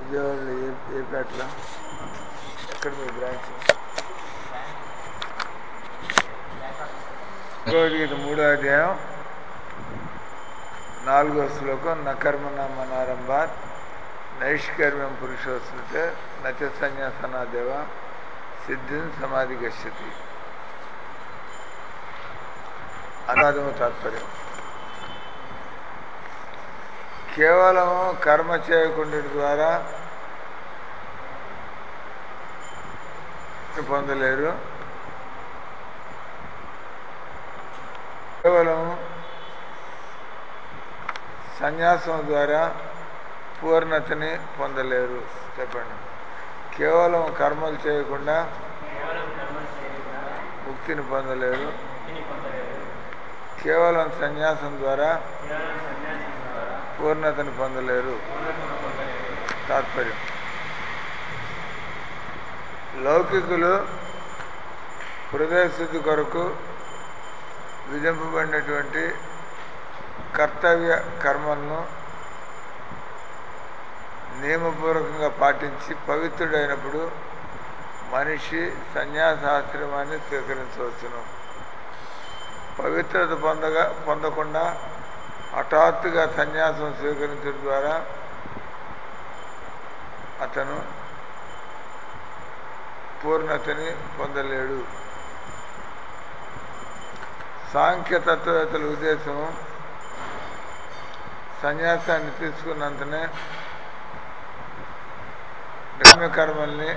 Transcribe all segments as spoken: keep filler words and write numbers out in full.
విజయవాడలో ఏ ఏ పేటలో ఎక్కడ మీ బ్రాంచ్? భగవద్గీత మూడో అధ్యాయం నాలుగో శ్లోకం నకర్మణమనారంభాత్ నైష్కర్మ్యం పురుషోస్మృతే నచ సన్యాసనాదేవ సిద్ధిం సమాధి గచ్చతి. అనువాదము తాత్పర్యం. కేవలం కర్మ చేయకుండా ద్వారా పొందలేరు. కేవలం సన్యాసం ద్వారా పూర్ణతని పొందలేరు. చెప్పండి. కేవలం కర్మలు చేయకుండా ముక్తిని పొందలేరు. కేవలం సన్యాసం ద్వారా పూర్ణతని పొందలేరు. తాత్పర్యం. లౌకికులు హృదయ శుద్ధి కొరకు విధింపబడినటువంటి కర్తవ్య కర్మలను నియమపూర్వకంగా పాటించి పవిత్రుడైనప్పుడు మనిషి సన్యాసాశ్రమాన్ని స్వీకరించవచ్చును. పవిత్రత పొందగా పొందకుండా హఠాత్తుగా సన్యాసం స్వీకరించడం ద్వారా అతను పూర్ణతని పొందలేడు. సాంఖ్య తత్వవేత్తల ఉద్దేశం సన్యాసాన్ని తీసుకున్నంతనే కర్మల్ని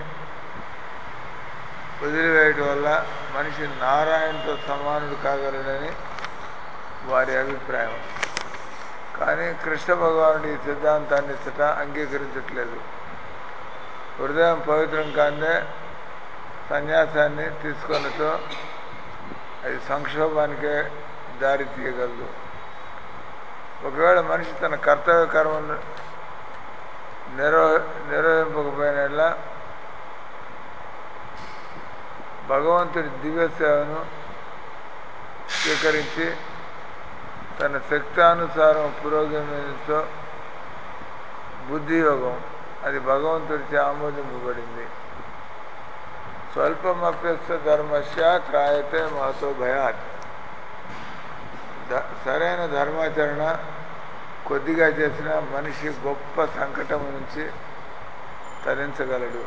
వదిలివేయటం వల్ల మనిషి నారాయణతో సమానుడు కాగలడని వారి అభిప్రాయం. కానీ కృష్ణ భగవానుడు ఈ సిద్ధాంతాన్ని ఇచ్చట అంగీకరించట్లేదు. హృదయం పవిత్రం కాదే సన్యాసాన్ని తీసుకున్నతో అది సంక్షోభానికే దారి తీయగలదు. ఒకవేళ మనిషి తన కర్తవ్య కర్మను నిర్వ నిర్వహింపకపోయినట్లా భగవంతుడి దివ్య సేవను స్వీకరించి తన శక్తానుసారం పురోగమితో బుద్ధియోగం అది భగవంతుడిచే ఆమోదింపబడింది. స్వల్పమప్యస్య ధర్మస్య త్రాయతే మహతో భయాత్. సరైన ధర్మాచరణ కొద్దిగా చేసిన మనిషి గొప్ప సంకటం నుంచి తరించగలడు.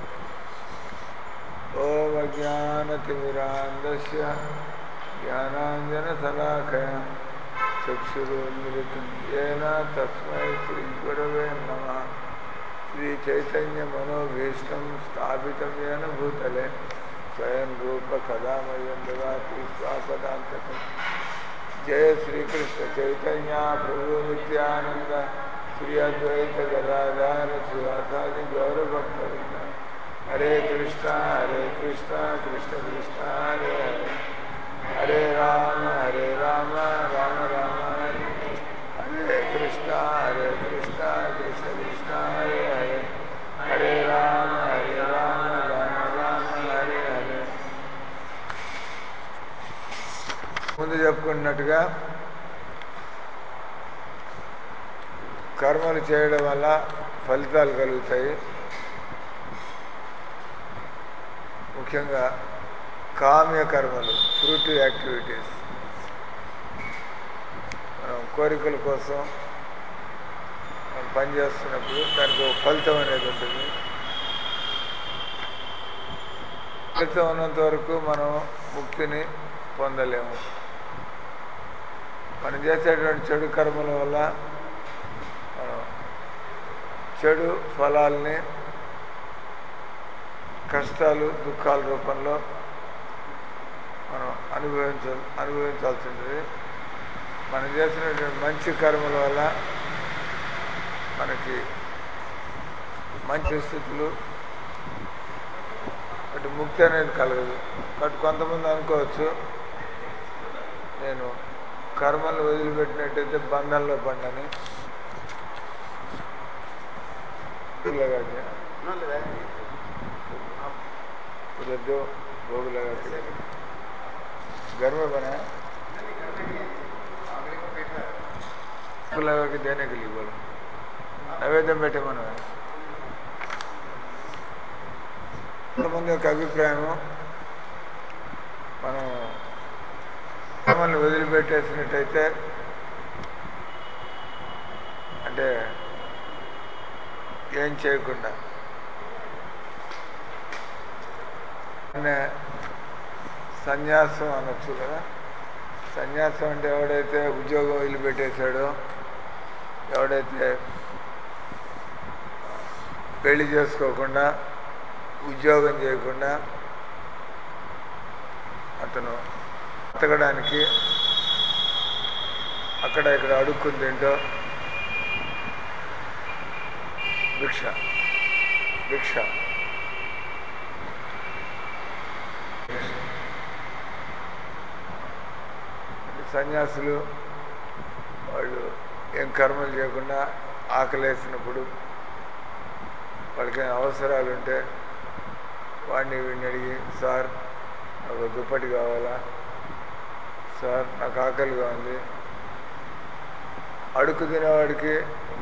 ఓం అజ్ఞానతిమిరాంధస్య జ్ఞానాంజనశలాకయ చక్షురున్మిలితం యేన తస్మై శ్రీ గురవే నమః. శ్రీ చైతన్య మనోభీష్టం స్థాపితం యేన భూతలే స్వయం రూప కథా మह्यं దదాతి స్వపదాంతకం. జయ శ్రీకృష్ణ చైతన్య ప్రభు నిత్యానంద శ్రీ అద్వైత గదాధర శ్రీవాసాది గౌరభక్తవృంద. హరే కృష్ణ హరే కృష్ణ కృష్ణ కృష్ణ హరే హరే హరే రామ హరే రామ రామ రామ హరే హరే కృష్ణ హరే కృష్ణ కృష్ణ కృష్ణ హరే హరే హరే రామ హరే రామ రామ రామ హరే హరే. ముందు చెప్పుకున్నట్టుగా కర్మలు చేయడం వల్ల ఫలితాలు కలుగుతాయి. ముఖ్యంగా కామ్య కర్మలు, ఫ్రూటివ్ యాక్టివిటీస్. మనం కోరికల కోసం మనం పనిచేస్తున్నప్పుడు దానికి ఒక ఫలితం అనేది ఉంటుంది. ఫలితం ఉన్నంత వరకు మనం ముక్తిని పొందలేము. మనం చేసేటువంటి చెడు కర్మల వల్ల మనం చెడు ఫలాల్ని కష్టాలు దుఃఖాల రూపంలో మనం అనుభవించ అనుభవించాల్సి ఉంటుంది. మనం చేసినటువంటి మంచి కర్మల వల్ల మనకి మంచి స్థితులు అటు ముక్తి అనేది కలగదు. కాబట్టి కొంతమంది అనుకోవచ్చు, నేను కర్మలు వదిలిపెట్టినట్టయితే బంధంలో పడ్డాని. उधर जो भोग लगा के घर में बनाया लगा के देने के लिए बोलो. नैवेद्य बैठे मनो है కొంతమంది యొక్క అభిప్రాయం, మనం కర్మల్ని వదిలిపెట్టేసినట్టయితే, అంటే ఏం చేయకుండా సన్యాసం అనొచ్చు కదా. సన్యాసం అంటే ఎవడైతే ఉద్యోగం వదిలిపెట్టేశాడో, ఎవడైతే పెళ్లి చేసుకోకుండా ఉద్యోగం చేయకుండా అతను బతకడానికి అక్కడ ఇక్కడ అడుక్కుని తింటూ భిక్ష భిక్ష సన్యాసులు వాళ్ళు ఏం కర్మలు చేయకుండా ఆకలేసినప్పుడు వాళ్ళకి అవసరాలు ఉంటే వాడిని వీడిని అడిగి, సార్ నాకు దుప్పటి కావాలా, సార్ నాకు ఆకలిగా ఉంది. అడుగు తినేవాడికి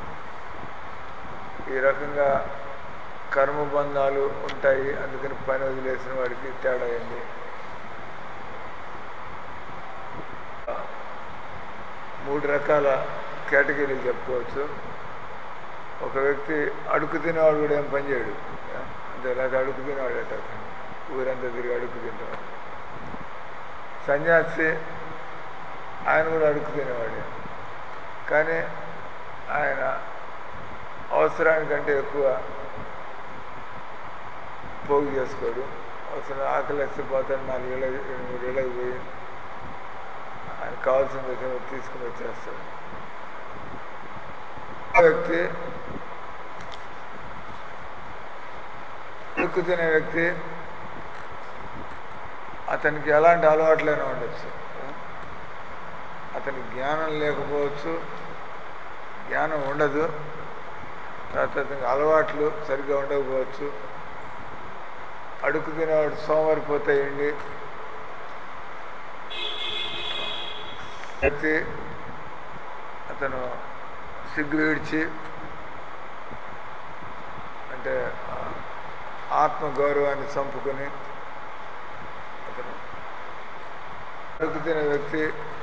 ఈ రకంగా కర్మబంధాలు ఉంటాయి, అందుకని పని వదిలేసిన వాడికి తేడా అయింది. మూడు రకాల కేటగిరీలు చెప్పుకోవచ్చు. ఒక వ్యక్తి అడుగు తినేవాడు కూడా ఏం పని చేయడు, అంతే, లేదా అడుగు తినేవాడు అట్ట ఊరంతా తిరిగి అడుగు తింటాడు. సన్యాసి ఆయన కూడా అడుగు తినేవాడే, కానీ ఆయన అవసరానికంటే ఎక్కువ పోగు చేసుకోడు. అవసరం ఆకలి వేస్తే పోతాడు, నాలుగు ఏళ్ళ ఎనిమిది ఏళ్ళకి పోయి ఆయన కావాల్సింది తీసుకుని వచ్చేస్తాడు. వ్యక్తి అడుగు తినే వ్యక్తి అతనికి ఎలాంటి అలవాట్లైనా ఉండొచ్చు, అతనికి జ్ఞానం లేకపోవచ్చు, జ్ఞానం ఉండదు, తర్వాత అతనికి అలవాట్లు సరిగ్గా ఉండకపోవచ్చు. అడుగు తినేవాడు సోమరిపోతాయండి. వ్యక్తి అతను సిగ్గు విడిచి, అంటే ఆత్మగౌరవాన్ని చంపుకొని అతను అడుగు తినే వ్యక్తి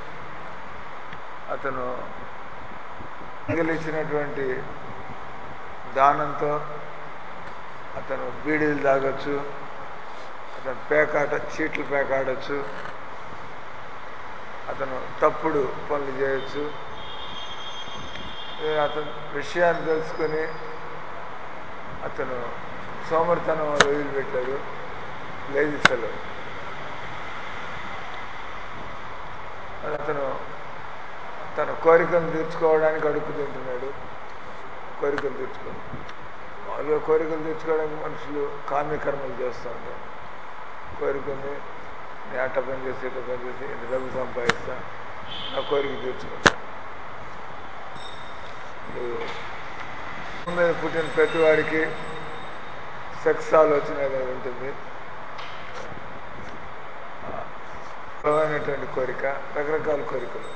అతను మిగిలిచ్చినటువంటి దానంతో అతను బీడీలు తాగొచ్చు, అతను పేకాట చీట్లు పేకాడచ్చు, అతను తప్పుడు పనులు చేయొచ్చు. అతను విషయాన్ని తెలుసుకొని అతను సోమరితనం వదిలిపెట్టాడు, లేజీ ఫెలో. అతను తన కోరికలు తీర్చుకోవడానికి అడుగు తింటున్నాడు. కోరికలు తీర్చుకో మామూలుగా కోరికలు తీర్చుకోవడానికి మనుషులు కామ్యకర్మలు చేస్తూ ఉంటారు. కోరికని నేను అట్ట పని చేసి ఇట్ట పని చేసి ఇంత డబ్బు సంపాదిస్తా, నా కోరిక తీర్చుకుంటాను. మీద పుట్టిన ప్రతివాడికి సెక్స్ ఆలోచన అనేది ఉంటుంది. బలమైనటువంటి కోరిక, రకరకాల కోరికలు.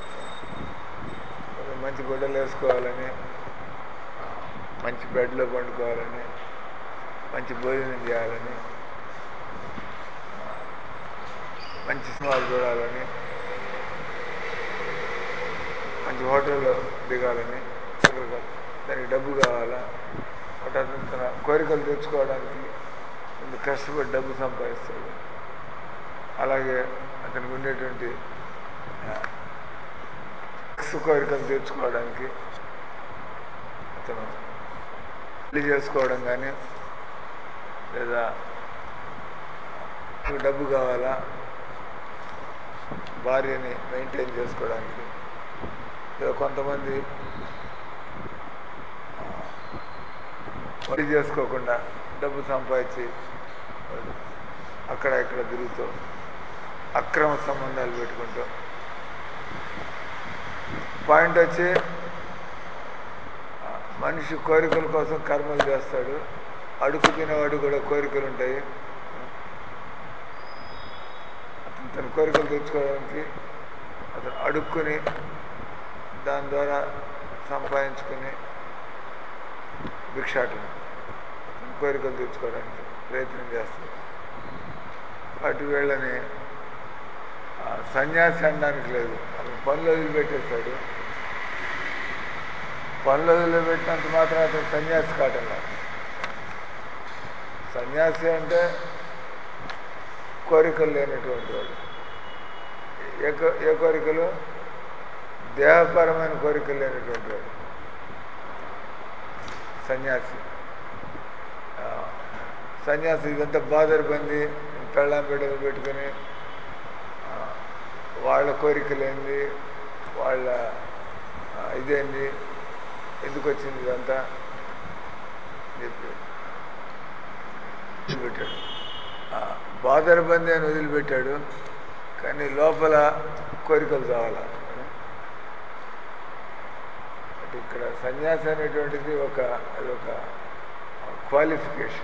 మంచి గుడ్డలు వేసుకోవాలని, మంచి బెడ్లో పండుకోవాలని, మంచి భోజనం చేయాలని, మంచి సినిమాలు చూడాలని, మంచి హోటల్లో దిగాలని, రకరకాల దానికి డబ్బు కావాలా. అతను తన కోరికలు తెచ్చుకోవడానికి కష్టపడి డబ్బు సంపాదిస్తాడు. అలాగే అతనికి ఉండేటువంటి కోరికలు తీర్చుకోవడానికి అతను పెళ్లి చేసుకోవడం కానీ, లేదా డబ్బు కావాలా భార్యని మెయింటైన్ చేసుకోవడానికి, లేదా కొంతమంది పెళ్లి చేసుకోకుండా డబ్బు సంపాదించి వాళ్ళు అక్కడ ఇక్కడ తిరుగుతూ అక్రమ సంబంధాలు పెట్టుకుంటూ. పాయింట్ వచ్చి మనిషి కోరికల కోసం కర్మలు చేస్తాడు. అడుగు తినేవాడు కూడా కోరికలు ఉంటాయి. అతను తన కోరికలు తెచ్చుకోవడానికి అతను అడుక్కుని దాని ద్వారా సంపాదించుకుని భిక్షాటన కోరికలు తెచ్చుకోవడానికి ప్రయత్నం చేస్తారు. కాబట్టి వీళ్ళని సన్యాసి అనడానికి లేదు. అతను పనులు వదిలిపెట్టేశాడు. పనులు వదిలిపెట్టినంత మాత్రం అతను సన్యాసి కావటంలా. సన్యాసి అంటే కోరికలు లేనటువంటి వాడు. ఏ ఏ కోరికలు? దేహపరమైన కోరికలు లేనటువంటి వాడు సన్యాసి. సన్యాసి ఇదంతా బాధలు పొంది పెళ్ళాం బిడ్డలు పెట్టుకుని వాళ్ళ కోరికలు ఏంది, వాళ్ళ ఇదేంది, ఎందుకు వచ్చింది ఇదంతా చెప్పి వదిలిపెట్టాడు. బాధలు బంది అని వదిలిపెట్టాడు. కానీ లోపల కోరికలు కావాలా. అంటే ఇక్కడ సన్యాసి అనేటువంటిది ఒక అది ఒక క్వాలిఫికేషన్.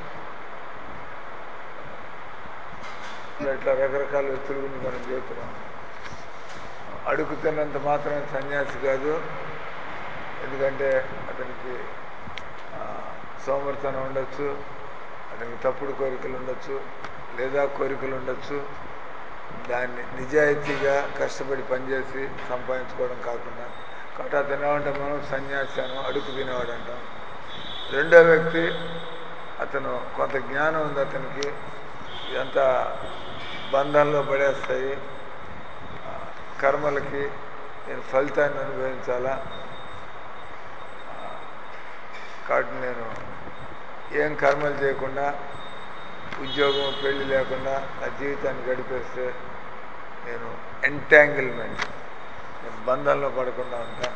ఇట్లా రకరకాల వ్యక్తుల గురించి మనం చెబుతున్నాం. అడుగుతున్నంత మాత్రం సన్యాసి కాదు. ఎందుకంటే అతనికి సోమర్తనం ఉండొచ్చు, అతనికి తప్పుడు కోరికలు ఉండొచ్చు, లేదా కోరికలు ఉండొచ్చు. దాన్ని నిజాయితీగా కష్టపడి పనిచేసి సంపాదించుకోవడం కాకుండా. కాబట్టి అతను ఏమంటే మనం సన్యాసి అనం, అడుగు తినేవాడు అంటాం. రెండో వ్యక్తి అతను కొంత జ్ఞానం ఉంది అతనికి, ఇదంతా బంధంలో పడేస్తాయి, కర్మలకి నేను ఫలితాన్ని అనుభవించాలా, కాబట్టి నేను ఏం కర్మలు చేయకుండా ఉద్యోగం పెళ్లి లేకుండా నా జీవితాన్ని గడిపేస్తే నేను ఎంటాంగిల్మెంట్, నేను బంధంలో పడకుండా ఉంటా.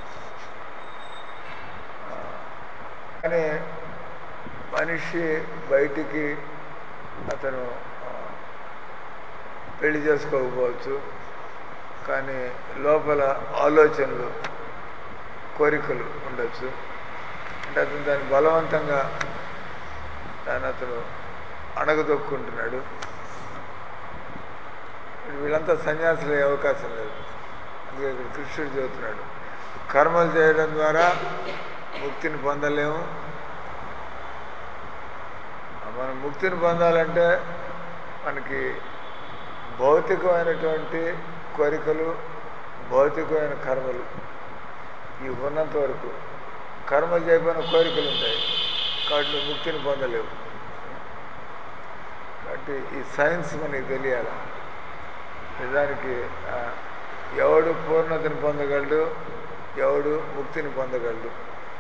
కానీ మనిషి బయటికి అతను పెళ్లి చేసుకోకపోవచ్చు, కానీ లోపల ఆలోచనలు కోరికలు ఉండొచ్చు. అంటే అతను దాన్ని బలవంతంగా దాన్ని అతను అణగదొక్కుంటున్నాడు. వీళ్ళంతా సన్యాసులు అయ్యే అవకాశం లేదు. అందుకే ఇక్కడ కృష్ణుడు చెబుతున్నాడు, కర్మలు చేయడం ద్వారా ముక్తిని పొందలేము. మనం ముక్తిని పొందాలంటే మనకి భౌతికమైనటువంటి కోరికలు, భౌతికమైన కర్మలు ఇవి ఉన్నంత వరకు, కర్మలు చేయకపోయిన కోరికలు ఉంటాయి. కాబట్టి నువ్వు ముక్తిని పొందలేవు. కాబట్టి ఈ సైన్స్ మనకి తెలియాలి. నిజానికి ఎవడు పూర్ణతని పొందగలడు, ఎవడు ముక్తిని పొందగలడు.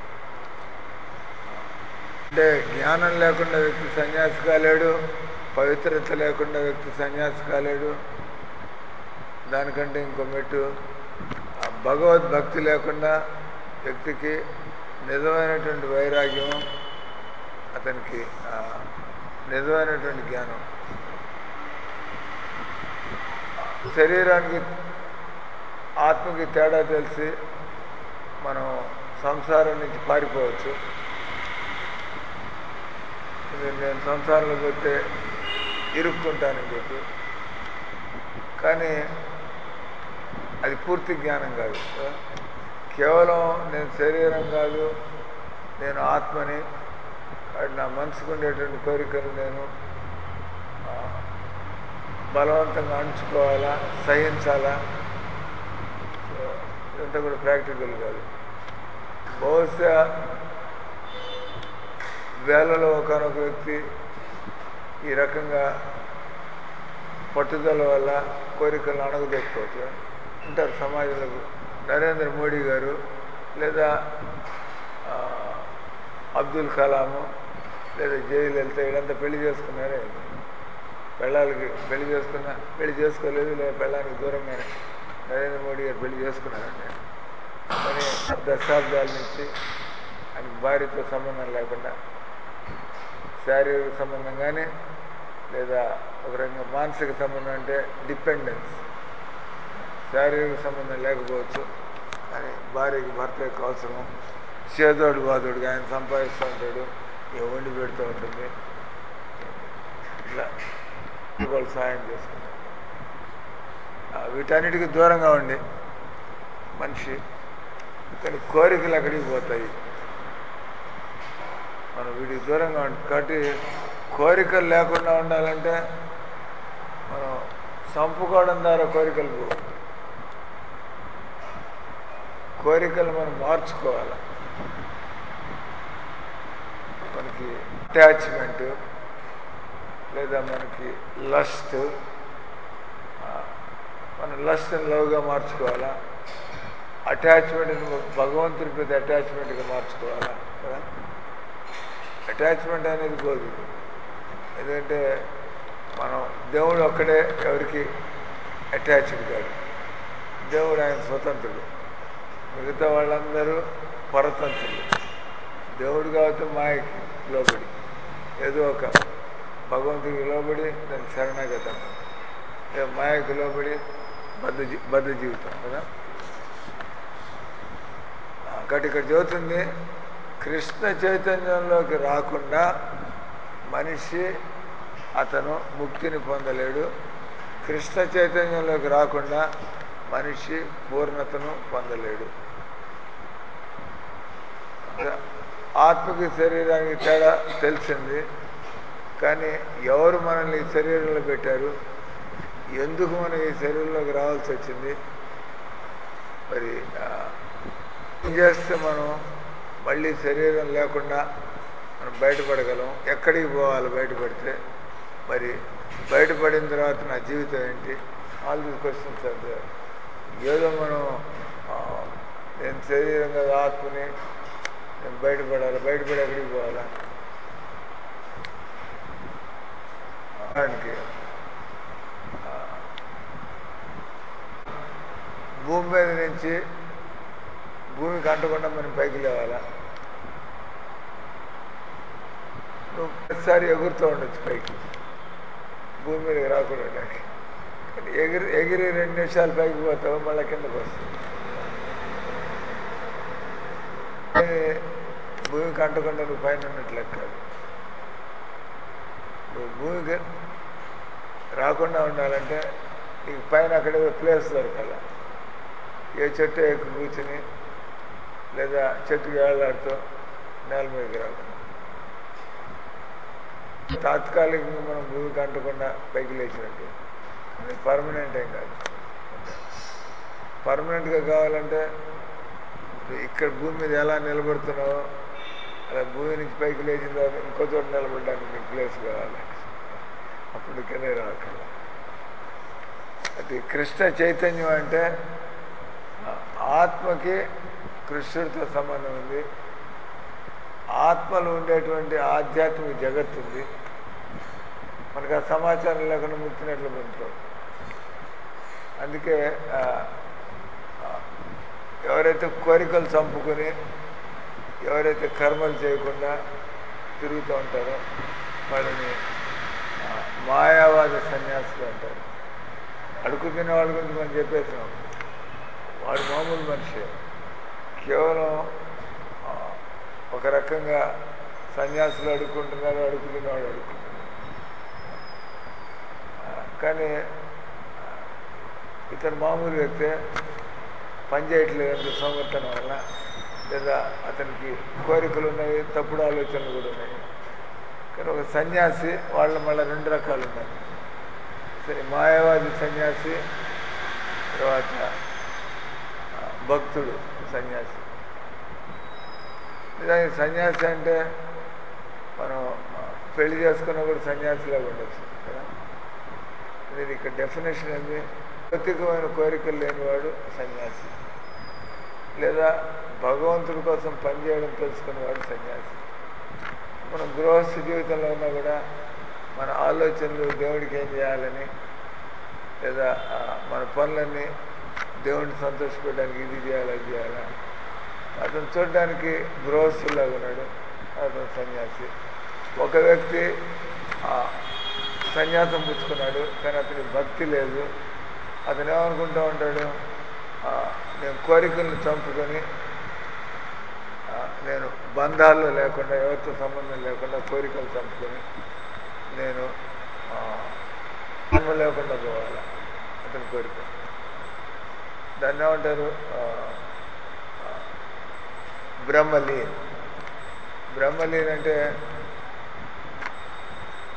అంటే జ్ఞానం లేకుండా వ్యక్తి సన్యాసి కాలేడు, పవిత్రత లేకుండా వ్యక్తి సన్యాసి కాలేడు. దానికంటే ఇంకో మెట్టు, భగవద్భక్తి లేకుండా వ్యక్తికి నిజమైనటువంటి వైరాగ్యం, అతనికి నిజమైనటువంటి జ్ఞానం. శరీరానికి ఆత్మకి తేడా తెలిసి మనం సంసారం నుంచి పారిపోవచ్చు. నేను సంసారంలో పోతే ఇరుక్కుంటానని చెప్పి. కానీ అది పూర్తి జ్ఞానం కాదు. కేవలం నేను శరీరం కాదు, నేను ఆత్మని, కాబట్టి నా మనసుకు ఉండేటువంటి కోరికలు నేను బలవంతంగా అణుచుకోవాలా, సహించాలా. ఇదంతా కూడా ప్రాక్టికల్ కాదు. బహుశా వేలలో ఒకనొక వ్యక్తి ఈ రకంగా పట్టుదల వల్ల కోరికలను అణగదొక్కోవచ్చు ఉంటారు సమాజంలో. నరేంద్ర మోడీ గారు లేదా అబ్దుల్ కలాము లేదా జయలలిత వీళ్ళంతా పెళ్లి చేసుకున్నారే. పెళ్ళాలకి పెళ్లి చేసుకున్నా పెళ్లి చేసుకోలేదు, లేదా పెళ్ళానికి దూరంగానే నరేంద్ర మోడీ గారు పెళ్లి చేసుకున్నారండి. కానీ దశాబ్దాల నుంచి ఆయనకు భార్యతో సంబంధం లేకుండా శారీరక సంబంధం కానీ లేదా ఒక రకంగా మానసిక సంబంధం, అంటే డిపెండెన్స్, శారీరక సంబంధం లేకపోవచ్చు, కానీ భార్యకి భర్త యొక్క అవసరం. చేదోడు బాదోడుగా ఆయన సంపాదిస్తూ ఉంటాడు, ఏ వండి పెడుతూ ఉంటుంది, ఇట్లా వాళ్ళు సహాయం చేసుకుంటారు. వీటన్నిటికీ దూరంగా ఉండి మనిషి, కానీ కోరికలు అక్కడికి పోతాయి. మనం వీటికి దూరంగా ఉంటుంది. కాబట్టి కోరికలు లేకుండా ఉండాలంటే మనం చంపుకోవడం ద్వారా కోరికలు పోవు. కోరికలు మనం మార్చుకోవాలి. మనకి అటాచ్మెంట్ లేదా మనకి లస్ట్, మనం లస్ట్ని లవ్గా మార్చుకోవాలా, అటాచ్మెంట్ని భగవంతుడి మీద అటాచ్మెంట్గా మార్చుకోవాలా కదా. అటాచ్మెంట్ అనేది పోదు. ఎందుకంటే మనం దేవుడు ఒక్కడే ఎవరికి అటాచ్డ్ కాదు. దేవుడు ఆయన స్వతంత్రుడు, మిగతా వాళ్ళందరూ పరతంత్రులు. దేవుడు కాబట్టి మాయకి లోబడి, ఏదో ఒక భగవంతుడికి లోబడి దానికి శరణాగతం, మాయకు లోబడి బద్ధ జీ బద్ధ జీవితం కదా. కాబట్టి ఇక్కడ చదువుతుంది, కృష్ణ చైతన్యంలోకి రాకుండా మనిషి అతను ముక్తిని పొందలేడు. కృష్ణ చైతన్యంలోకి రాకుండా మనిషి పూర్ణతను పొందలేడు. ఆత్మకి శరీరానికి తేడా తెలిసింది, కానీ ఎవరు మనల్ని ఈ శరీరంలో పెట్టారు, ఎందుకు మనం ఈ శరీరంలోకి రావాల్సి వచ్చింది, మరి ఏం చేస్తే మనం మళ్ళీ శరీరం లేకుండా మనం బయటపడగలం, ఎక్కడికి పోవాలి బయటపడితే, మరి బయటపడిన తర్వాత నా జీవితం ఏంటి, all these questions are there. ఏదో మనం నేను శరీరం కదా ఆత్మని, నేను బయటపడాలి, బయటపడి ఎక్కడికి పోవాలా. దానికి భూమి మీద నుంచి భూమికి అంటకుండా మనం పైకి లేవాలా. నువ్వు ప్రతిసారి ఎగురుతూ ఉండొచ్చు పైకి, భూమి మీదకి రాకుండా. కానీ ఎగిరి ఎగిరి రెండు నిమిషాలు పైకి పోతావు, మళ్ళీ కిందకు వస్తావు. భూమికి అంటకుండా నువ్వు పైన ఉన్నట్లు కాదు. నువ్వు భూమికి రాకుండా ఉండాలంటే నీకు పైన అక్కడే ప్లేస్ దొరకాల. ఏ చెట్టు ఎక్కువ కూర్చుని లేదా చెట్టుకి వేలాడుతూ నేల మీదకి రాకుండా. తాత్కాలికంగా మనం భూమికి అంటకుండా పైకి లేచినట్టు, అది పర్మనెంట్ ఏం కాదు. పర్మనెంట్గా కావాలంటే ఇక్కడ భూమి మీద ఎలా నిలబడుతున్నావో అలా భూమి నుంచి పైకి లేచిన తర్వాత ఇంకో చోట నిలబడడానికి నీకు ప్లేస్ కావాలి, అప్పుడు కింద రావాలి. అది కృష్ణ చైతన్యం అంటే ఆత్మకి కృష్ణుడితో సంబంధం ఉంది. ఆత్మలో ఉండేటువంటి ఆధ్యాత్మిక జగత్తు ఉంది. మనకు ఆ సమాచారం లేకుండా ముక్తినట్లు పొందుతాం. అందుకే ఎవరైతే కోరికలు చంపుకొని ఎవరైతే కర్మలు చేయకుండా తిరుగుతూ ఉంటారో వాళ్ళని మాయావాద సన్యాసులు అంటారు. అడుగు తినే వాళ్ళ గురించి మనం చెప్పేసాం, వాడు మామూలు మనిషి, కేవలం ఒక రకంగా సన్యాసులు అడుక్కుంటున్నారు, అడుగు తినేవాడు అడుక్కుంటున్నారు. కానీ ఇతను మామూలు వ్యక్తి, పని చేయట్లేదు సోమర్థనం వల్ల, లేదా అతనికి కోరికలు ఉన్నాయి, తప్పుడు ఆలోచనలు కూడా ఉన్నాయి. కానీ ఒక సన్యాసి వాళ్ళ మళ్ళీ రెండు రకాలు ఉన్నాయి. సరే, మాయావాది సన్యాసి, తర్వాత భక్తుడు సన్యాసి. నిజానికి సన్యాసి అంటే మనం పెళ్లి చేసుకున్నా కూడా సన్యాసిలాగా ఉండొచ్చు కదా. ఇది ఇక్కడ డెఫినేషన్ ఏంది, భౌతికమైన కోరికలు లేనివాడు సన్యాసి, లేదా భగవంతుడి కోసం పనిచేయడం తెలుసుకునేవాడు సన్యాసి. మనం గృహస్థ జీవితంలో ఉన్నా కూడా మన ఆలోచనలు దేవుడికి ఏం చేయాలని, లేదా మన పనులన్నీ దేవుడిని సంతోషపెట్టడానికి ఇది చేయాలి అది చేయాలా, అతను చూడడానికి గృహస్థులాగా ఉన్నాడు, అతను సన్యాసి. ఒక వ్యక్తి సన్యాసం పుచ్చుకున్నాడు కానీ అతనికి భక్తి లేదు. అతను ఏమనుకుంటూ ఉంటాడు, నేను కోరికలను చంపుకొని నేను బంధాల్లో లేకుండా ఎవరితో సంబంధం లేకుండా కోరికలు చంపుకొని నేను జన్మ లేకుండా పోవాలి, అతని కోరిక. దాన్ని ఏమంటారు, బ్రహ్మలీన్. బ్రహ్మలీన్ అంటే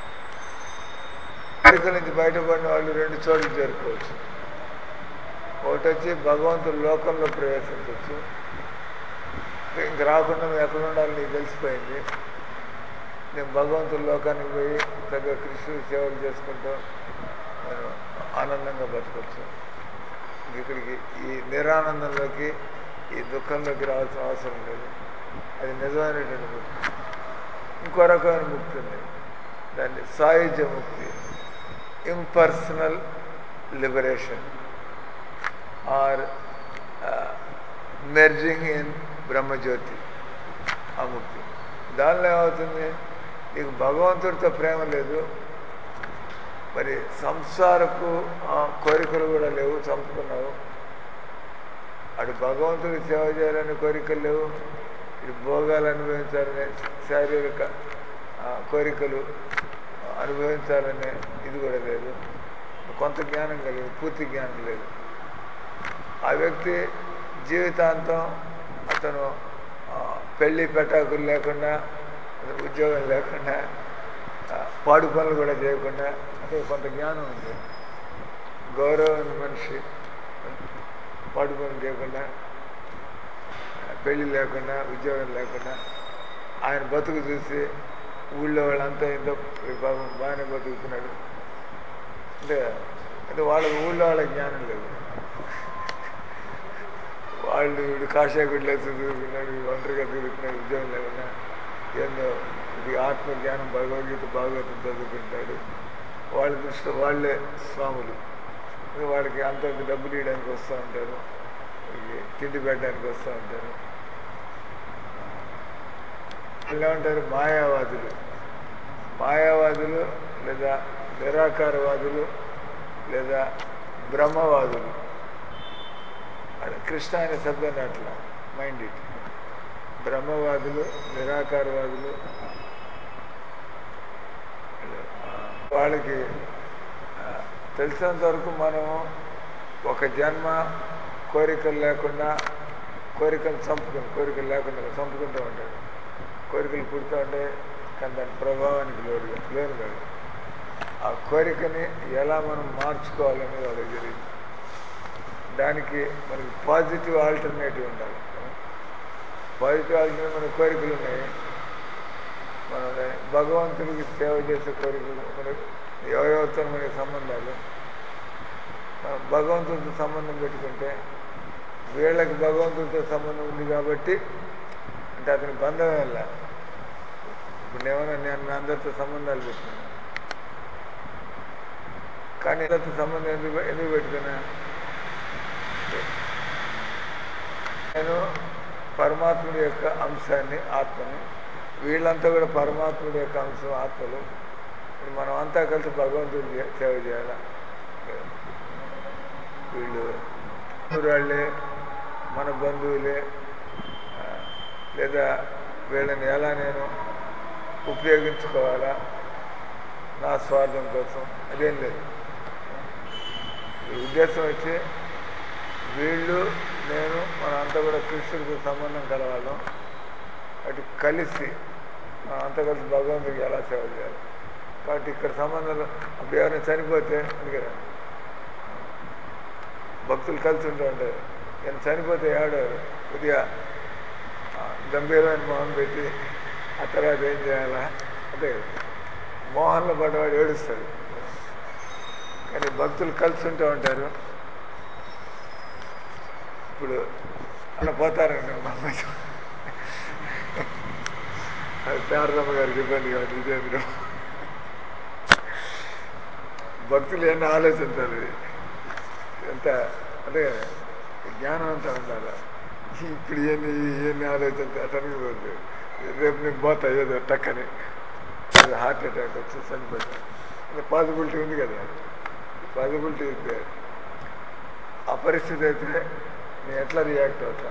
కోరికల నుంచి బయటపడిన వాళ్ళు రెండు చోట్ల చేరుకోవచ్చు. ఒకటి వచ్చి భగవంతుడు లోకంలో ప్రవేశించవచ్చు. ఇంక రాకుండా మేము ఎక్కడ ఉండాలి నీకు తెలిసిపోయింది, నేను భగవంతుడి లోకానికి పోయి తగ్గ కృష్ణుడి సేవలు చేసుకుంటూ నేను ఆనందంగా బతకొచ్చు. ఇక్కడికి ఈ నిరానందంలోకి ఈ దుఃఖంలోకి రావాల్సిన అవసరం లేదు. అది నిజమైనటువంటి ముక్తి. ఇంకో రకమైన ముక్తి ఉంది, దాన్ని సాయుజ్య ముక్తి, impersonal liberation or merging in Brahmajyoti. ఆ ముక్తి దానిలో ఏమవుతుంది, నీకు భగవంతుడితో ప్రేమ లేదు, మరి సంసారపు కోరికలు కూడా లేవు, చంపుకున్నావు. అటు భగవంతుడికి సేవ చేయాలని కోరికలు లేవు, ఇటు భోగాలు అనుభవించాలనే శారీరక కోరికలు అనుభవించాలనే ఇది కూడా లేదు. కొంత జ్ఞానం కలిగి పూర్తి జ్ఞానం లేదు. ఆ వ్యక్తి జీవితాంతం అతను పెళ్ళి పెటాకులు లేకుండా, ఉద్యోగం లేకుండా, పాడు పనులు కూడా చేయకుండా, అంటే కొంత జ్ఞానం ఉంది, గౌరవం మనిషి, పాడు పనులు చేయకుండా, పెళ్ళి లేకుండా, ఉద్యోగం లేకుండా ఆయన బతుకు చూసి ఊళ్ళో వాళ్ళంతా ఎంతో బాగా బాగానే బతుకుతున్నాడు అంటే అంటే వాళ్ళ ఊళ్ళో వాళ్ళ జ్ఞానం లేదు. వాళ్ళు వీడు కాషాయ గుడ్లు చదువుకున్నాడు, ఒంటరిగా తిరుగుతున్నాడు, ఉద్యోగం లేకుండా, ఏందో ఇది ఆత్మజ్ఞానం భగవద్గీత భాగవతం చదువుకుంటాడు. వాళ్ళ దృష్టిలో వాళ్ళే స్వాములు. వాళ్ళకి అంతంత డబ్బులు ఇవ్వడానికి వస్తూ ఉంటారు, తిండి పెట్టడానికి వస్తూ ఉంటారు. ఎలా ఉంటారు, మాయావాదులు. మాయావాదులు లేదా నిరాకారవాదులు లేదా బ్రహ్మవాదులు. కృష్ణ అనే శబ్దాన్ని అట్లా మైండ్ ఇట్. బ్రహ్మవాదులు, నిరాకారవాదులు, వాళ్ళకి తెలిసినంత వరకు మనం ఒక జన్మ కోరికలు లేకుండా, కోరికలు చంపుకుని కోరికలు లేకుండా చంపుకుంటూ ఉంటాడు. కోరికలు పుడుతూ ఉంటాయి, కానీ దాని ప్రభావానికి లోడుగా లోను కాదు. ఆ కోరికని ఎలా మనం మార్చుకోవాలనేది వాళ్ళకి తెలియదు. దానికి మనకి పాజిటివ్ ఆల్టర్నేటివ్ ఉండాలి. పాజిటివ్ ఆల్టర్నేటివ్ మన కోరికలు ఉన్నాయి, మన భగవంతుడికి సేవ చేసే కోరికలు, మనకి ఎవరెవరితో మనకి సంబంధాలు, మనం భగవంతుడితో సంబంధం పెట్టుకుంటే వీళ్ళకి భగవంతుడితో సంబంధం ఉంది కాబట్టి, అంటే అతని బంధం వల్ల. ఇప్పుడు ఏమన్నా నేను అందరితో సంబంధాలు పెట్టుకున్నాను, కానీ అందరితో సంబంధం ఎందుకు ఎందుకు పెట్టుకున్నా, నేను పరమాత్ముడి యొక్క అంశాన్ని, ఆత్మని, వీళ్ళంతా కూడా పరమాత్ముడి యొక్క అంశం, ఆత్మలు. మనం అంతా కలిసి భగవంతుడికి సేవ చేయాలా? వీళ్ళు వాళ్ళే, మన బంధువులే, లేదా వీళ్ళని ఎలా నేను ఉపయోగించుకోవాలా నా స్వార్థం కోసం, అదేం లేదు. ఉద్దేశం వచ్చి వీళ్ళు నేను మనంతా కూడా కృష్ణుడికి సంబంధం కలవాళ్ళం, అటు కలిసి మనం అంతా కలిసి భగవంతుడికి ఎలా సేవ చేయాలి. కాబట్టి ఇక్కడ సంబంధాలు అప్పుడు ఎవరైనా చనిపోతే, అందుకే భక్తులు కలిసి ఉంటూ ఉంటారు. నేను చనిపోతే ఏడు కొద్దిగా గంభీరమైన మొహం పెట్టి ఆ తర్వాత ఏం చేయాలా, అంతే కదా, మోహన్లో పడ్డవాడు ఏడుస్తాడు. కానీ భక్తులు కలిసి ఉంటూ ఉంటారు. ఇప్పుడు అలా పోతారండి మా అమ్మాయి, అది శారదమ్మ గారికి ఇబ్బంది కాదు. ఇదేంద్ర భక్తులు ఎన్ని ఆలోచించాలి, ఎంత అంటే జ్ఞానం అంతా ఉండాలి. ఇప్పుడు ఎన్ని ఎన్ని ఆలోచించి అతనికి పోతుంది, రేపు నేను పోతా ఏదో టక్కని హార్ట్ అటాక్ వచ్చి చనిపోతా, అంటే పాసిబిలిటీ ఉంది కదా, పాసిబిలిటీ ఉంది. ఆ పరిస్థితి అయితే నేను ఎట్లా రియాక్ట్ అవుతా,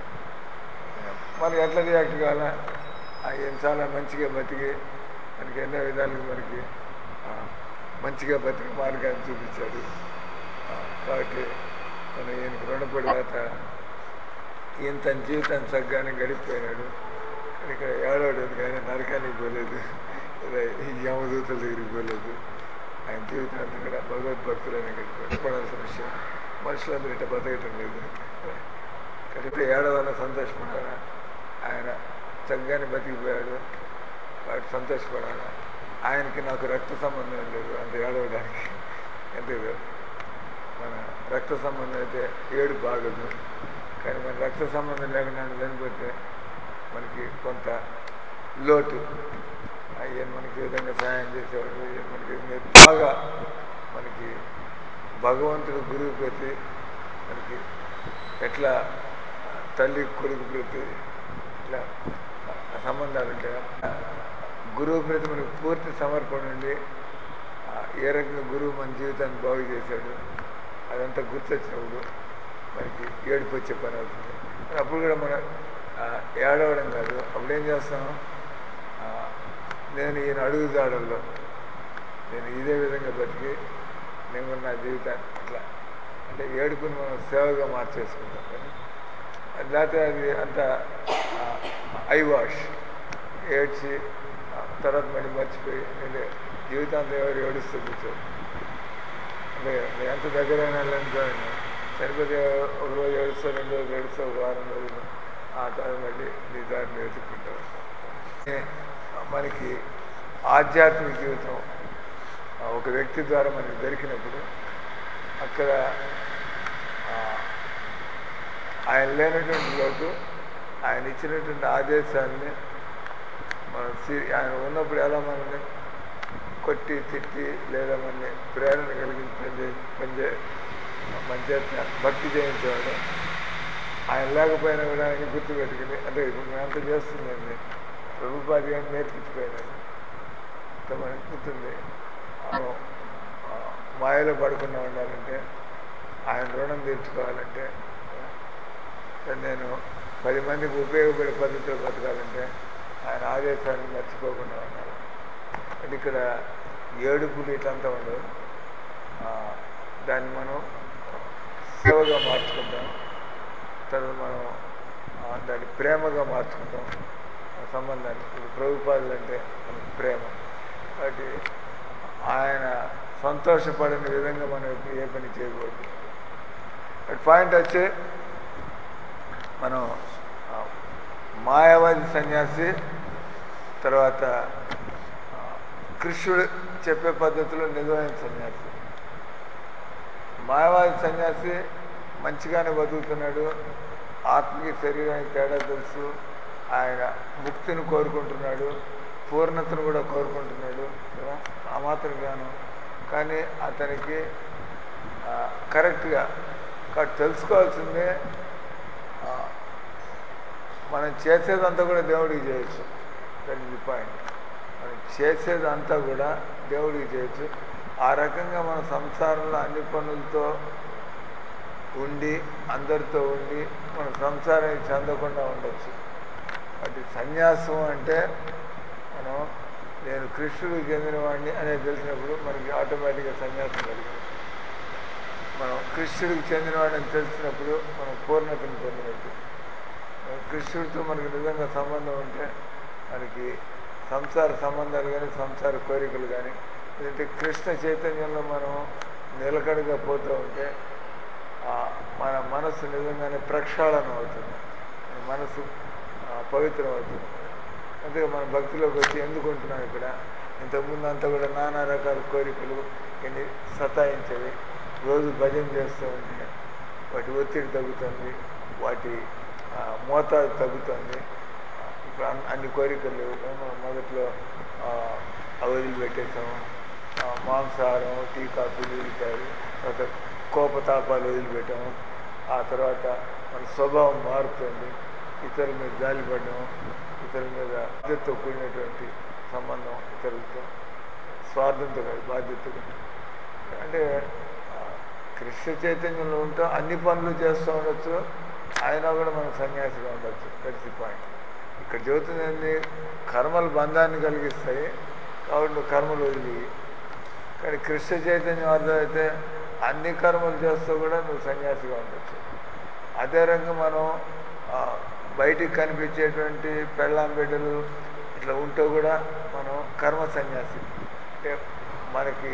మనకి ఎట్లా రియాక్ట్ కావాలా, ఆయన చాలా మంచిగా బతికి మనకి ఎన్నో విధాలుగా మనకి మంచిగా బతికి మార్గాన్ని చూపించాడు. కాబట్టి మనం ఈయనకు రుణపడి తర్వాత ఈయన తన జీవితాన్ని చక్కగానే గడిపిపోయినాడు. ఇక్కడ ఏడవడం కానీ నరకానికి పోలేదు, ఈ యమదూతల దగ్గరికి పోలేదు. ఆయన జీవితాంతం కూడా భగవద్భక్తులనే పడాల్సిన విషయం. మనుషులందరూ ఇట్లా బతకటం లేదు. కాబట్టి ఏడవన్నా సంతోషపడాలా, ఆయన చక్కగానే బతికిపోయాడు, వాటి సంతోషపడాలా. ఆయనకి నాకు రక్త సంబంధం లేదు అంత ఏడవడానికి. ఎందుకు మన రక్త సంబంధం అయితే ఏడు బాగదు, కానీ మన రక్త సంబంధం లేకుండా చనిపోతే మనకి కొంత లోటు. ఆయన మనకి ఈ విధంగా సహాయం చేసేవాడు, మనకి బాగా మనకి భగవంతుడు గురువు ప్రతి మనకి ఎట్లా తల్లి కొడుకు ప్రతి ఇట్లా సంబంధాలు ఉంటాయి. గురువు ప్రతి మనకు పూర్తి సమర్పణ ఉండి ఏ రకంగా గురువు మన జీవితాన్ని బాగు చేశాడు అదంతా గుర్తొచ్చినప్పుడు మనకి ఏడుపు వచ్చే పని అవుతుంది. అప్పుడు కూడా మన ఏడవడం కాదు, అప్పుడు ఏం చేస్తాం, నేను ఈయన అడుగుజాడల్లో నేను ఇదే విధంగా బతికి నేను నా జీవితాన్ని ఇట్లా అంటే ఏడుపుని మనం సేవగా మార్చేసుకుంటాం. కానీ లేకపోతే అది అంత ఐ వాష్ ఏడ్చి తర్వాత మళ్ళీ మర్చిపోయి అంటే జీవితాంతం ఎవరు ఏడుస్తూ కూర్చోరు. అంటే ఎంత దగ్గరైనా వెళ్ళాను చనిపోతే ఒక రోజు ఏడుస్తా, రెండు రోజులు ఏడుస్తా, ఒక వారం రోజులు, ఆ తర్వాత మళ్ళీ నీ దారిని వెతుక్కుంటావు. మనకి ఆధ్యాత్మిక జీవితం ఒక వ్యక్తి ద్వారా మనకి దొరికినప్పుడు అక్కడ ఆయన లేనటువంటి లోటు ఆయన ఇచ్చినటువంటి ఆదేశాలని మనం ఆయన ఉన్నప్పుడు ఎలా మనల్ని కొట్టి తిట్టి లేదా మనల్ని ప్రేరణ కలిగించి పనిచే పనిచే మంచి భక్తి చేయించేవాడు. ఆయన లేకపోయినా కూడా ఆయన గుర్తుపెట్టుకుని అంటే ఇప్పుడు మేమంతా చేస్తుందండి ప్రభుపాది గారిని నేర్పించిపోయినాను అంత మనకు గుర్తుంది. మాయలో పడకుండా ఉండాలంటే ఆయన రుణం తీర్చుకోవాలంటే నేను పది మందికి ఉపయోగపడే పద్ధతిలో బతకాలంటే ఆయన ఆదేశాలను మర్చిపోకుండా ఉండాలి. అంటే ఇక్కడ ఏడుపులు ఇట్లంతా ఉండదు, దాన్ని మనం సేవగా మార్చుకుంటాం, తర్వాత మనం దాన్ని ప్రేమగా మార్చుకుంటాం ఆ సంబంధాన్ని. ఇప్పుడు ప్రభుపాదులు అంటే మనకి ప్రేమ, కాబట్టి ఆయన సంతోషపడిన విధంగా మనం ఏ పని చేయకూడదు. అట్ పాయింట్ వచ్చి మనం మాయావాది సన్యాసి తర్వాత కృష్ణుడు చెప్పే పద్ధతిలో నిజమైన సన్యాసి. మాయావాది సన్యాసి మంచిగానే బతుకుతున్నాడు, ఆత్మకి శరీరానికి తేడా తెలుసు, ఆయన ముక్తిని కోరుకుంటున్నాడు, పూర్ణతను కూడా కోరుకుంటున్నాడు కదా, ఆ మాత్రం జ్ఞానం. కానీ అతనికి కరెక్ట్గా కాబట్టి తెలుసుకోవాల్సిందే మనం చేసేదంతా కూడా దేవుడికి చేయొచ్చు. That is the point. మనం చేసేదంతా కూడా దేవుడికి చేయొచ్చు. ఆ రకంగా మన సంసారంలో అన్ని పనులతో ఉండి అందరితో ఉండి మన సంసారానికి చెందకుండా ఉండొచ్చు. కాబట్టి సన్యాసం అంటే మనం నేను కృష్ణుడికి చెందినవాడిని అనేది తెలిసినప్పుడు మనకి ఆటోమేటిక్గా సన్యాసం కలిగింది. మనం కృష్ణుడికి చెందినవాడిని తెలిసినప్పుడు మనం పూర్ణతను పొందినట్టు. కృష్ణుడితో మనకి నిజంగా సంబంధం ఉంటే మనకి సంసార సంబంధాలు కానీ సంసార కోరికలు కానీ లేదంటే కృష్ణ చైతన్యంలో మనం నిలకడగా పోతూ ఉంటే మన మనసు నిజంగానే ప్రక్షాళన అవుతుంది, మనసు పవిత్రం అవుతుంది. అందుకే మన భక్తిలోకి వచ్చి ఎందుకు ఉంటున్నాం ఇక్కడ, ఇంతకుముందు అంతా కూడా నానా రకాల కోరికలు ఎన్ని సతాయించేవి. రోజు భజన చేస్తూ ఉంటే వాటి ఒత్తిడి తగ్గుతుంది, వాటి మోతాదు తగ్గుతుంది. ఇప్పుడు అన్ని కోరికలు లేవు. మనం మొదట్లో వదిలిపెట్టేసాము, మాంసాహారం, టీ కాఫీలు వదిలిపారు, తర్వాత కోపతాపాలు వదిలిపెట్టాము. ఆ తర్వాత మన స్వభావం మారుతుంది, ఇతరుల మీద జాలిపడ్డాము, ఇతరుల మీద బాధ్యతతో కూడినటువంటి సంబంధం ఇతరులతో, స్వార్థంతో కాదు బాధ్యతగా. అంటే కృష్ణ చైతన్యంలో ఉంటాం, అన్ని పనులు చేస్తూ ఉండొచ్చు, అయినా కూడా మనం సన్యాసిగా ఉండొచ్చు. That's the point. ఇక్కడ చెబుతుంది ఏంటి, కర్మలు బంధాన్ని కలిగిస్తాయి కాబట్టి నువ్వు కర్మలు వదిలి. కానీ కృష్ణ చైతన్యం అర్థమైతే అన్ని కర్మలు చేస్తూ కూడా నువ్వు సన్యాసిగా ఉండొచ్చు. అదే రకంగా మనం బయటికి కనిపించేటువంటి పెళ్ళాం బిడ్డలు ఇట్లా ఉంటూ కూడా మనం కర్మ సన్యాసి. అంటే మనకి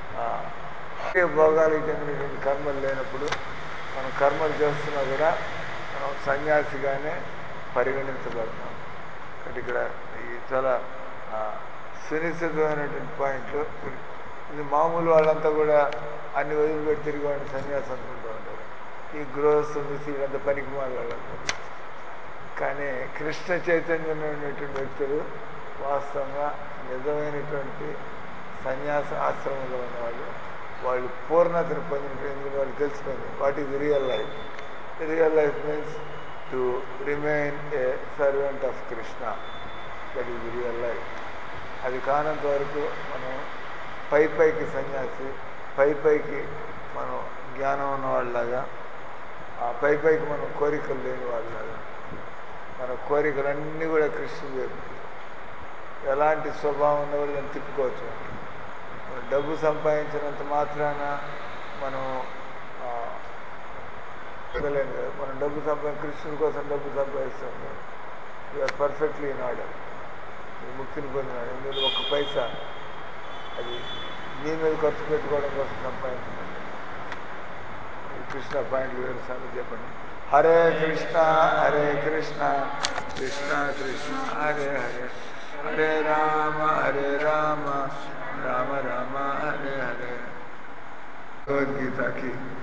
భోగాలకు చెందినటువంటి కర్మలు లేనప్పుడు మనం కర్మలు చేస్తున్నా కూడా మనం సన్యాసిగానే పరిగణించబడతాం. కాబట్టి ఇక్కడ ఈ చాలా సునిశ్చితమైనటువంటి పాయింట్లు. ఇది మామూలు వాళ్ళంతా కూడా అన్ని వదిలిపెట్టి తిరిగి వాడిని సన్యాసం అనుకుంటూ ఉంటారు. ఈ గృహస్థులు వీళ్ళంతా పనికి వాళ్ళంతా. కానీ కృష్ణ చైతన్యం అనేటువంటి వ్యక్తులు వాస్తవంగా నిజమైనటువంటి సన్యాస ఆశ్రమంలో ఉన్నవాళ్ళు. వాళ్ళు పూర్ణతను పొందినటువంటి వాళ్ళు తెలిసిపోయింది what is real life. Real life means to remain a servant of Krishna. That is real life. అది కానంత వరకు మనం పై పైకి సన్యాసి, పై పైకి మనం జ్ఞానం ఉన్నవాళ్ళలాగా, ఆ పై పైకి మనం కోరికలు లేని వాళ్ళలాగా, మన కోరికలన్నీ కూడా కృష్ణుడు వైపు. ఎలాంటి స్వభావం ఉన్న కూడా దాన్ని తిప్పుకోవచ్చు. మనం డబ్బు సంపాదించినంత మాత్రాన మనం ఇవ్వలేము కదా. మనం డబ్బు సంపా కృష్ణుడి కోసం డబ్బు సంపాదిస్తాం కదా. You're perfectly in order. ముక్తిని పొందినాడు. ఎందుకంటే ఒక్క పైసా అది నీ మీద ఖర్చు పెట్టుకోవడం కోసం సంపాదించడం. కృష్ణ పాయింట్లు వేరు సార్లు చెప్పండి. హరే కృష్ణ హరే కృష్ణ కృష్ణ కృష్ణ హరే హరే, హరే రామ హరే రామ రామ రామ హరే హరే. భగవద్గీతకి